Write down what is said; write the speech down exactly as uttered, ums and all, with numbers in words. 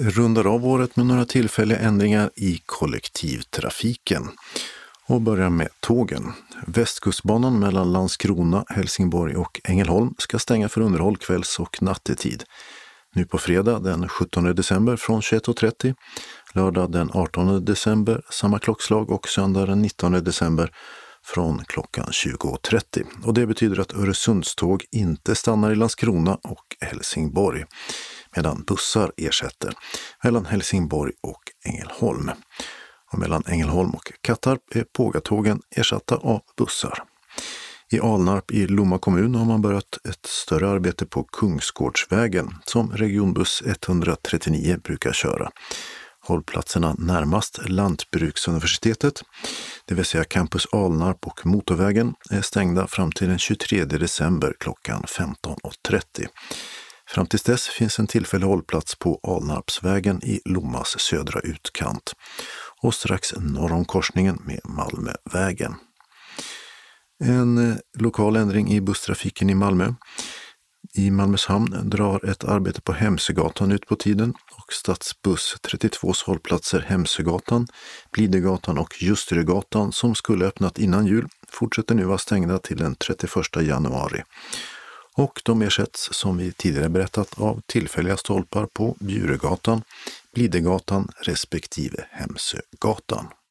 rundar av året med några tillfälliga ändringar i kollektivtrafiken. Och börjar med tågen. Västkustbanan mellan Landskrona, Helsingborg och Ängelholm ska stänga för underhåll kvälls- och nattetid. Nu på fredag den sjuttonde december från tjugoett och trettio, lördag den artonde december samma klockslag och söndag den nittonde december från klockan tjugo och trettio. Och det betyder att Öresundståg inte stannar i Landskrona och Helsingborg, medan bussar ersätter mellan Helsingborg och Ängelholm. Och mellan Ängelholm och Kattarp är pågatågen ersatta av bussar. I Alnarp i Lomma kommun har man börjat ett större arbete på Kungsgårdsvägen som regionbuss etthundratrettionio brukar köra. Hållplatserna närmast Lantbruksuniversitetet, det vill säga Campus Alnarp och Motorvägen, är stängda fram till den tjugotredje december klockan femton och trettio. Fram till dess finns en tillfällig hållplats på Alnarpsvägen i Lommas södra utkant och strax norr om korsningen med Malmövägen. En lokal ändring i busstrafiken i Malmö. I Malmöshamn drar ett arbete på Hemsögatan ut på tiden och Stadsbuss trettiotvås hållplatser Hemsögatan, Blidegatan och Ljusterögatan som skulle öppnat innan jul fortsätter nu vara stängda till den trettioförsta januari. Och de ersätts som vi tidigare berättat av tillfälliga stolpar på Bjuregatan, Blidegatan respektive Hemsögatan.